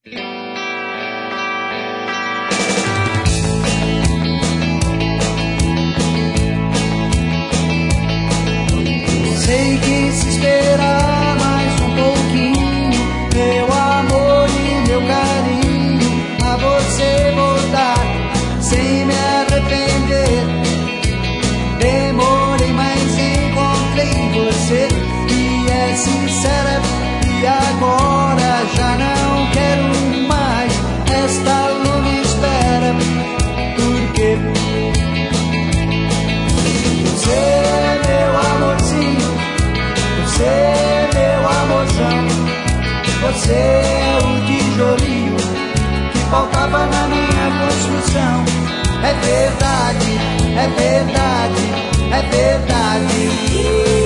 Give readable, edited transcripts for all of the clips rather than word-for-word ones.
Sei que se esperar mais um pouquinho, meu amor e meu carinho, a você voltar sem me arrepender. Demorei, mas encontrei você e é sincera, e agora já não quero mais. Esta lua me espera, porque você, meu amorzinho, você, meu amorzão, você é o tijolinho que faltava na minha construção. É verdade, é verdade, é verdade.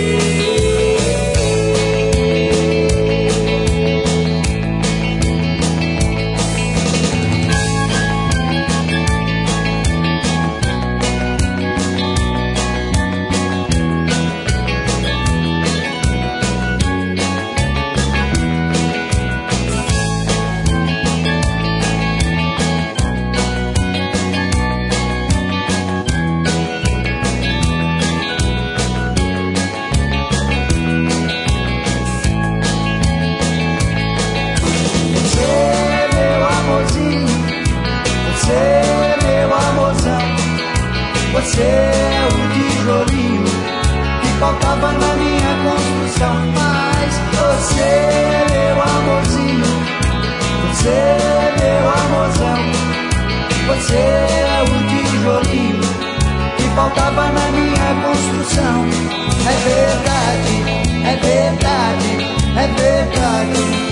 Você é o tijolinho que faltava na minha construção. Mas você, meu amorzinho, você, meu amorzão, você é o tijolinho que faltava na minha construção. É verdade, é verdade, é verdade.